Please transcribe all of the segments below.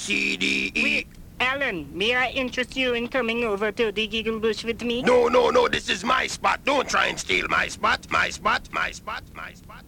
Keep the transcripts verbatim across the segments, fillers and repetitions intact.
C, D, E. Wait, Alan, may I interest you in coming over to the Giggle Bush with me? No, no, no, this is my spot. Don't try and steal my spot. My spot, my spot, my spot.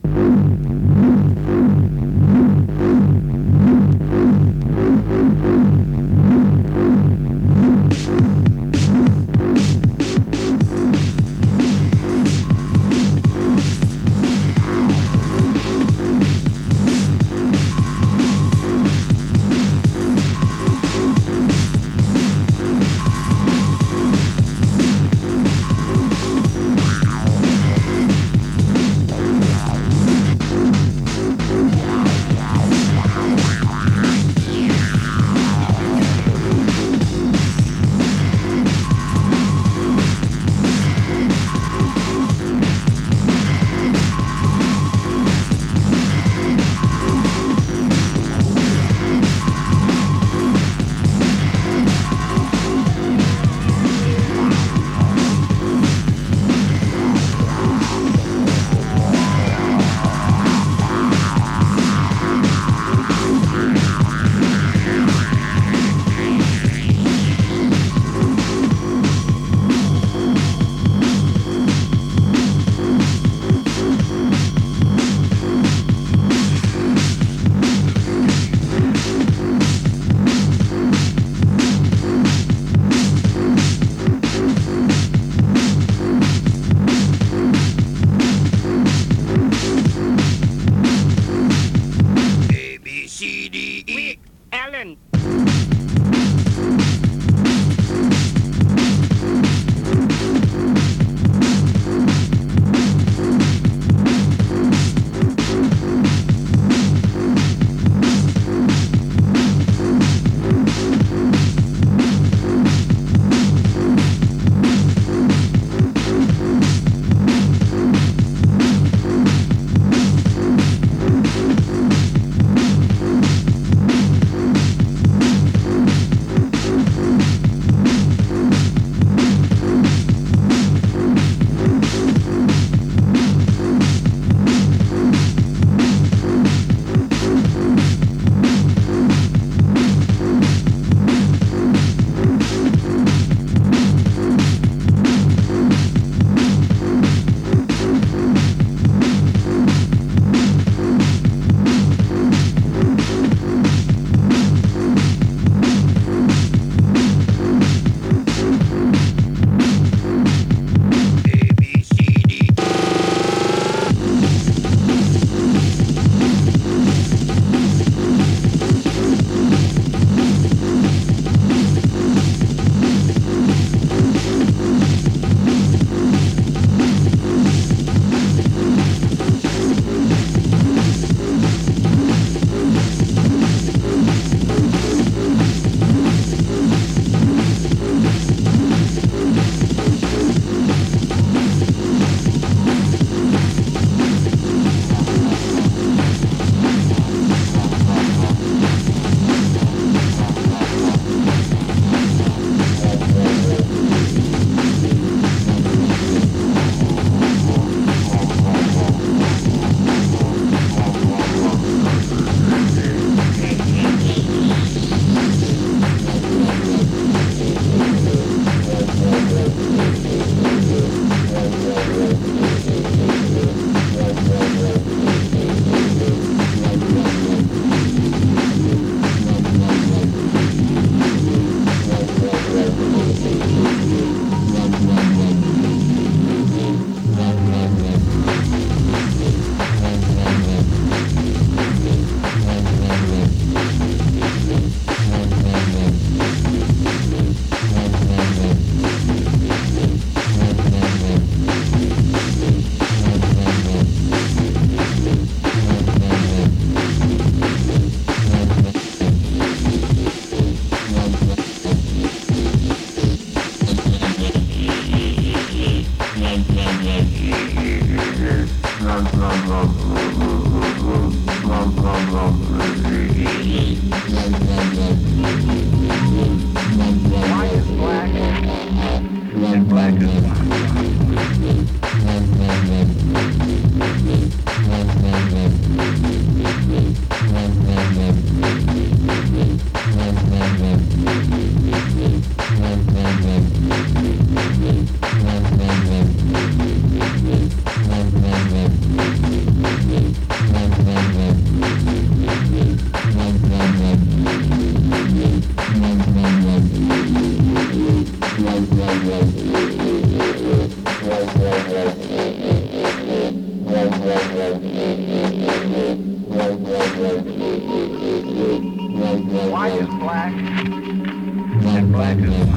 White is black, and black is white.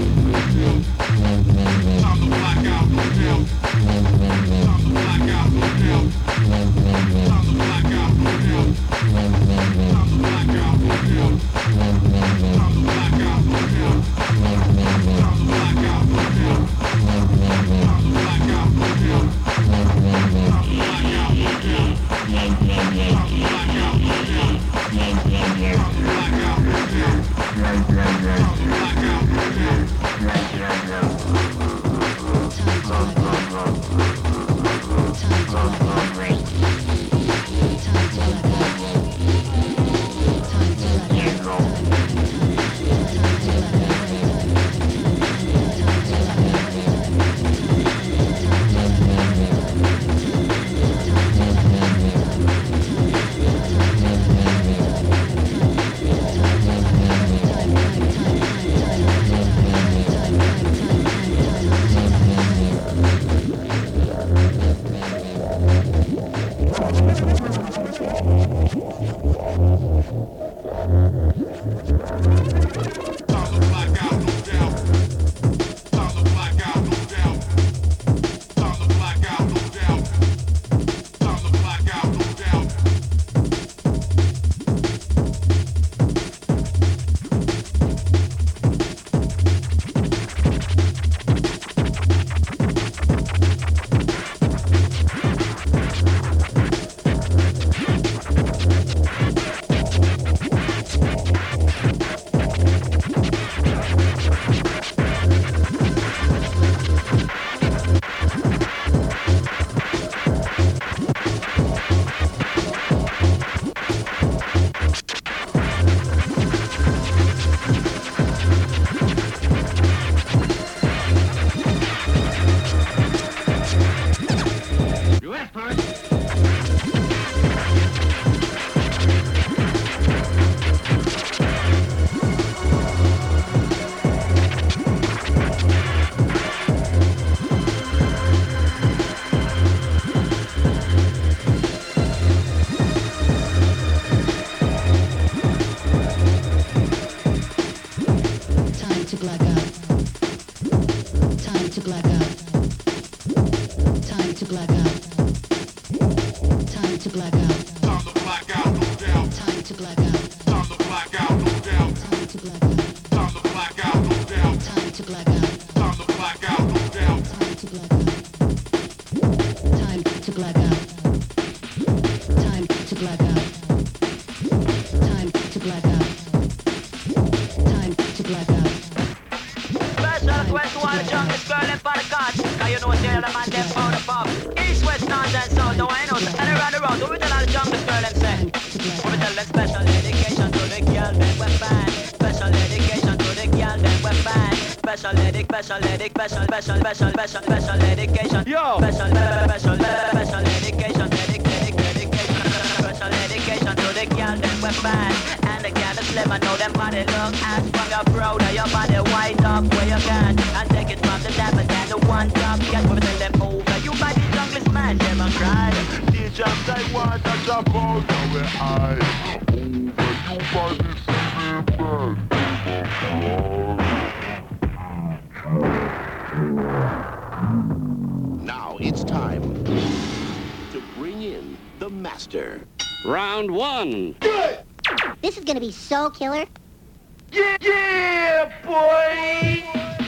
Time to black out, no doubt. Time to black out, no doubt. Time to black out, no doubt. Time to black out, no doubt. Time to black out, no doubt. Time to black out, no doubt. Time to black out, no doubt. Time to black out, no doubt. Time to black out, no doubt. Time to black out, no doubt. Time to black out, no doubt. Now it's time to bring in the master. Round one. Good! This is gonna be so killer. Yeah, yeah, boy!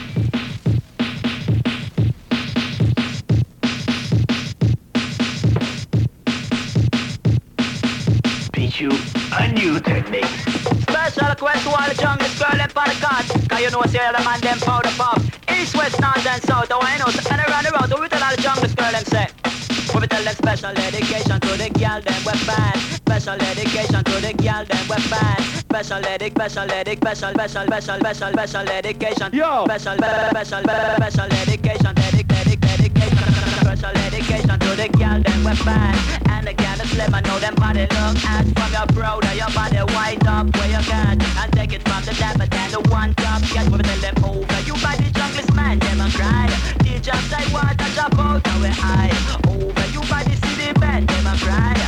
Teach you a new technique. Special request to all the jungle girl and for the cards. Cause you know see all the man them powder pop. East, west, north and south, the I know. And around the road, we tell all the jungle girl them say. We tell them special dedication to the girl them we band. Special dedication to the girl them we band. Special dedic, special dedic, special, special, special, special, special dedication. Yo! Special, special, special dedication, dedic, dedic, dedication. Special dedication to the girl them we band. And the girl is slim, I know them body look as from your proud of your body white up where you can. And take it from the dapper down the one top. Get we tell them over. You by the junglist man, them a cry. Teachers say what I drop out, now we high. Over you by the city band, them a cry. Teachers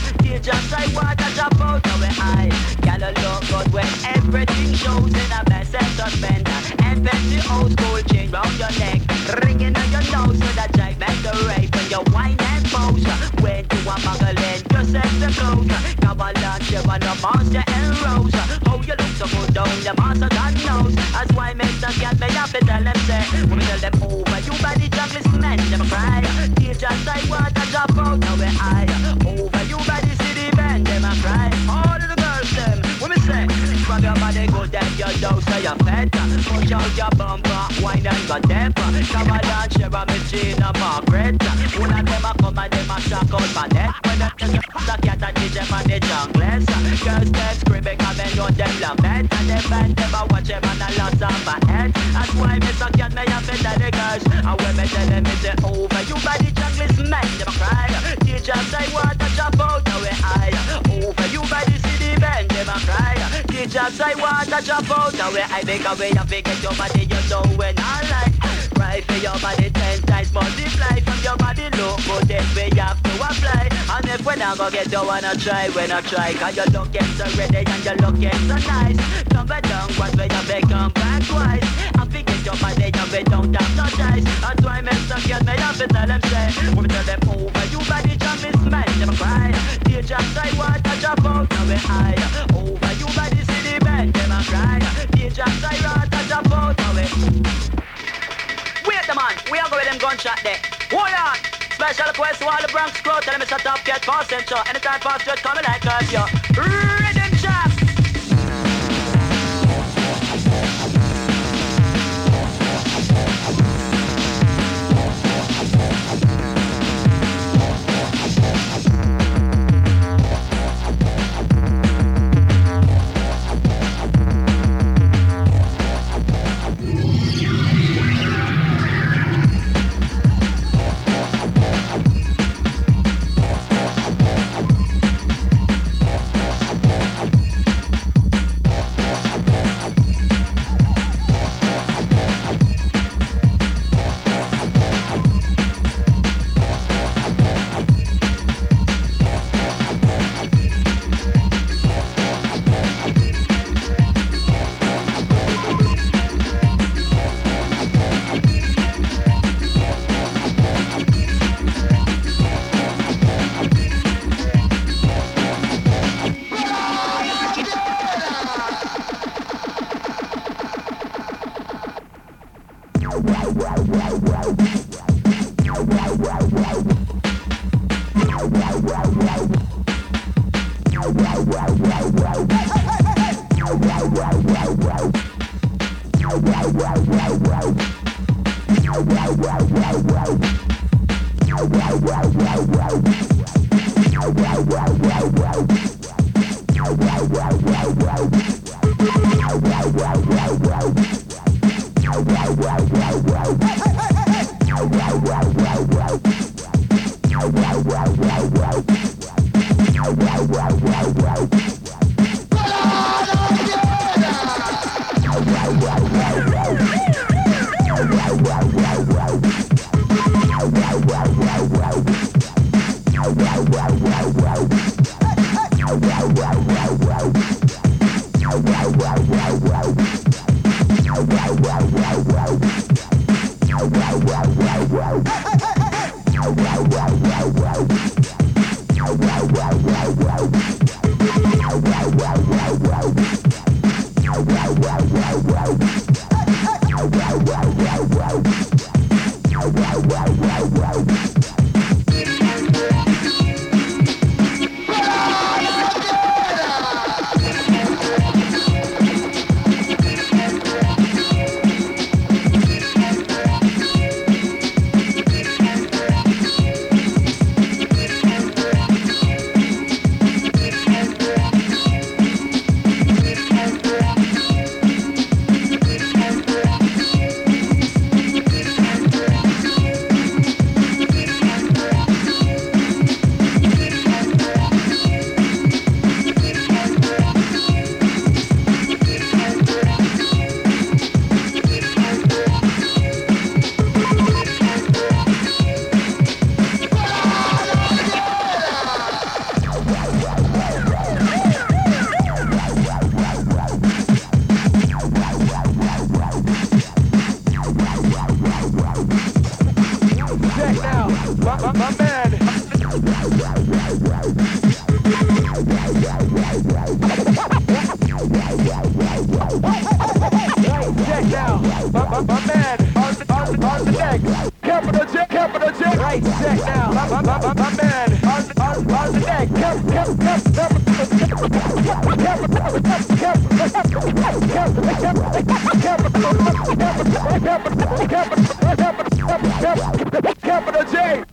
just I want to drop out of the eye. Girl, you look good when everything shows in a best and suspender. And the old school chain round your neck, ringing on your nose with a jive and the rape. When you whine and pose, when you want muggling, you set the clothes. Come on, lunch, you want a monster and rose. Oh, you look so good down, the monster God knows. That's why Mister Cat me up and tell them say, when we tell them over, you by the jungle men, never cry. You just say what I drop out of the eye. Over you by the city men, them a cry. All of the girls them, when we say, grab your body good, then your dose of your fed. Push out your bumper, wine and go deaf. Come on, dance, share a machine of Margaret. One of them a come and them a shock out my neck. When them just a cat and DJ man the junglers. Girls them screaming, come and know them lament. And them band them a watch them and a loss on my head. That's why Mister Cat me have to tell the girls. And when me tell them it's over, you by the junglers men, them a cry. D J say what a drop out of the eye. Over you by the city men, them a cry. D J say what a drop out of the eye. Make a way and forget your body, you know when I like. Cry for your body ten times multiply. From your body look good, then we have to apply. And if we not go get you wanna try, when I try. Cause you looking so ready and you looking so nice. Come back down once when you beg, come back twice. And forget your body and we don't have no choice. That's why Mister Cat me have to tell them say, when we tell them over, you body jump is man, never cry. You just say what I drop out of the eye. Over you body city man, never cry. You just say what I drop out of it. Wait the man, we are going with them gunshot there. Hold on. Special request to all the Bronx crew. Tell them it's a top cat fast central. Anytime fast just coming like us, yo. Rhythm shot. Check now, my, my, my man on the, on the, on the deck. Capital J, capital J. Right, check now, my, my, my, my man on the, on, on the deck. Cap, cap, cap, cap, capital J.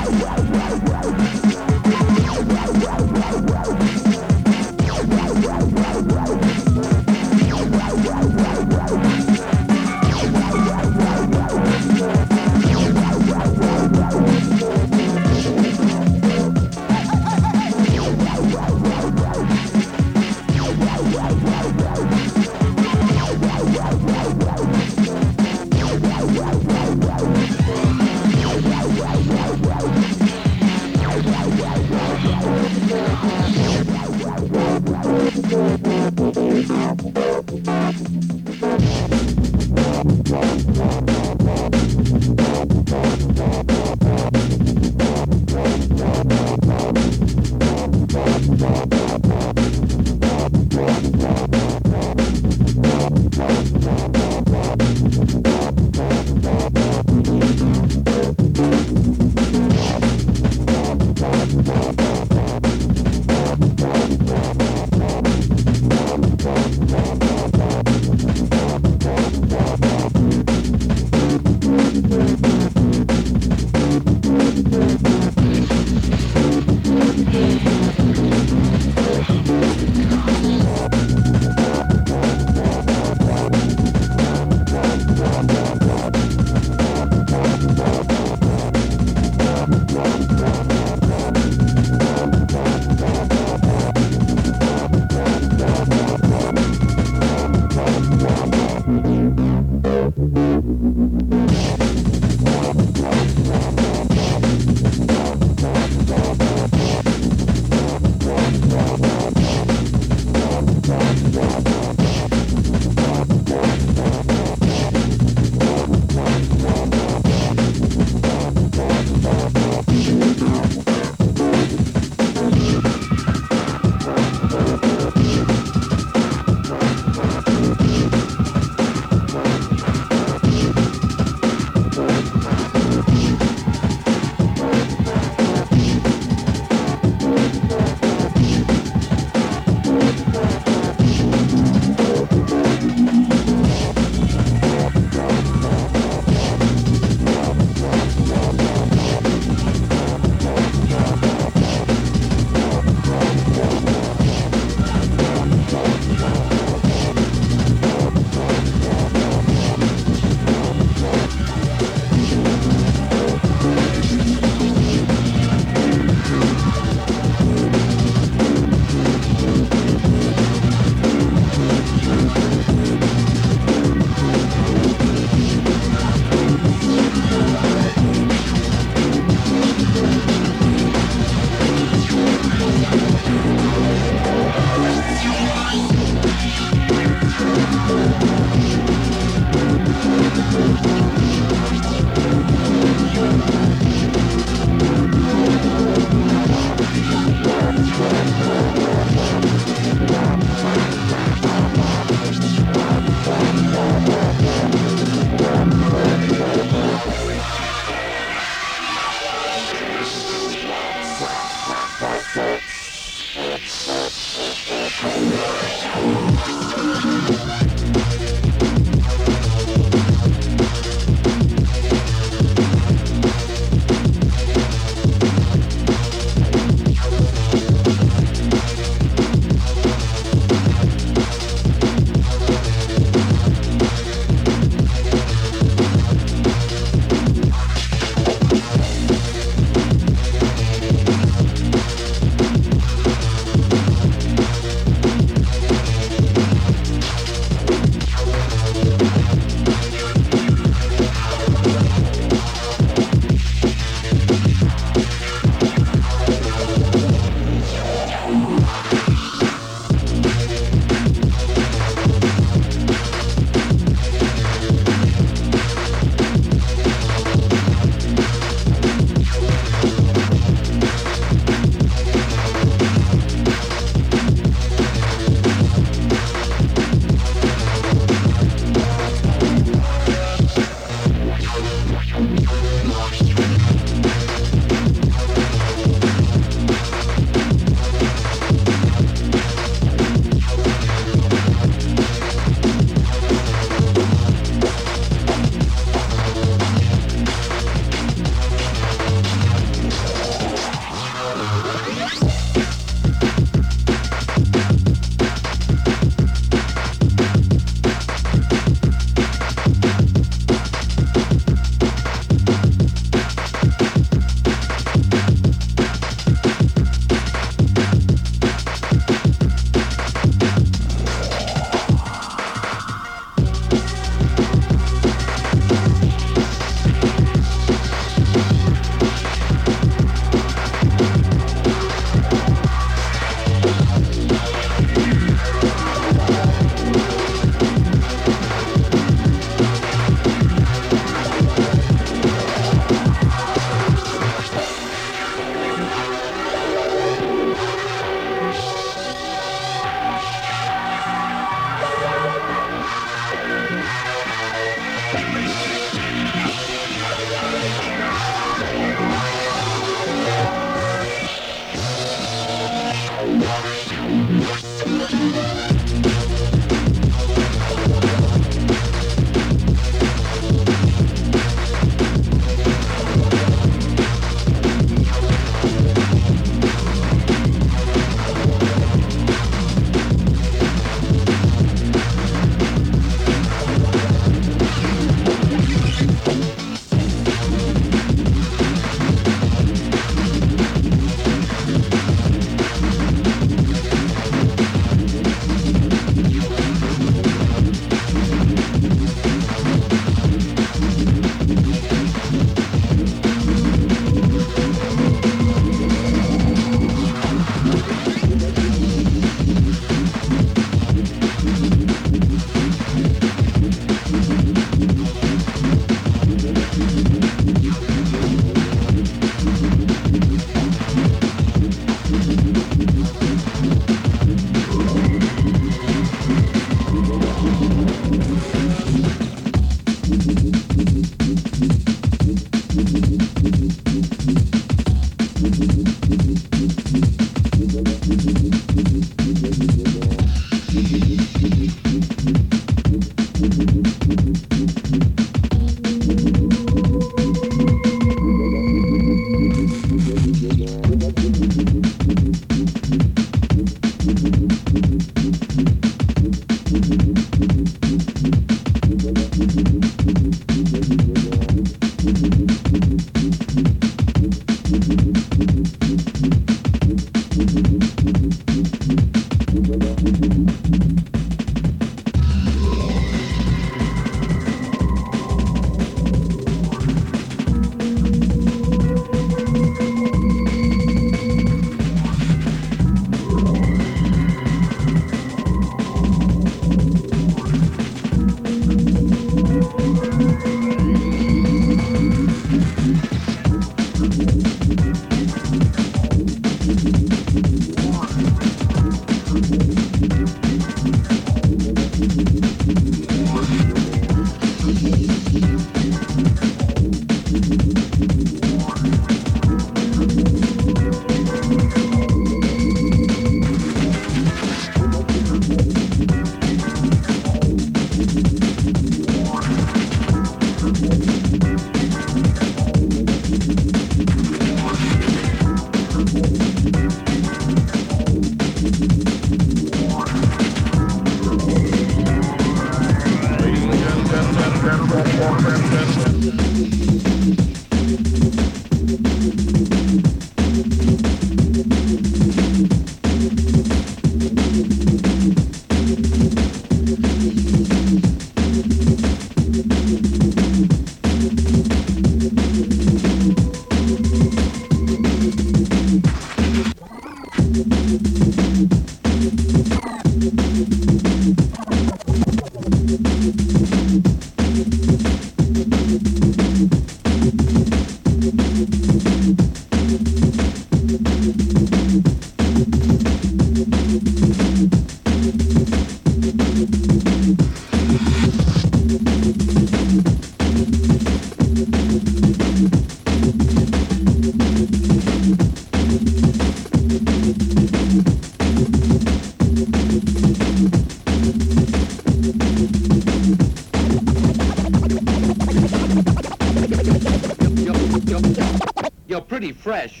Pretty fresh.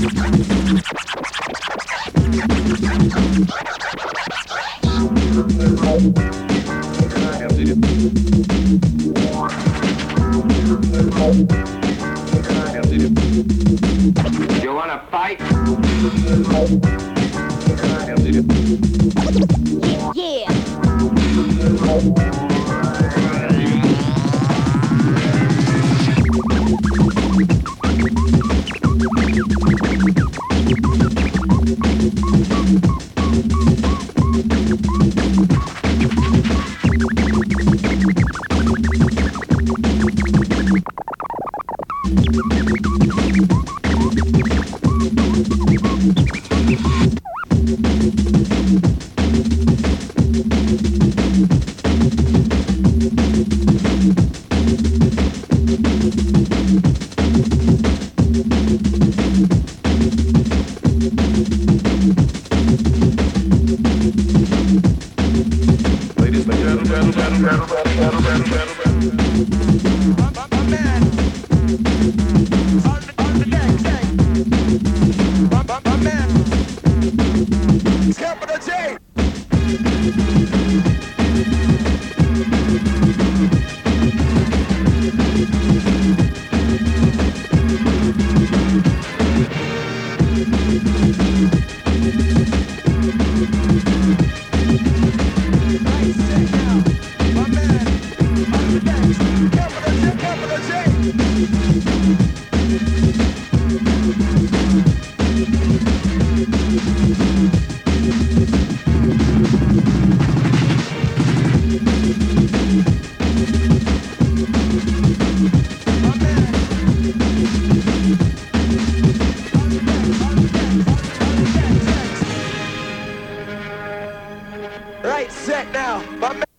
Thank You wanna fight? Yeah. Right, set now. My man.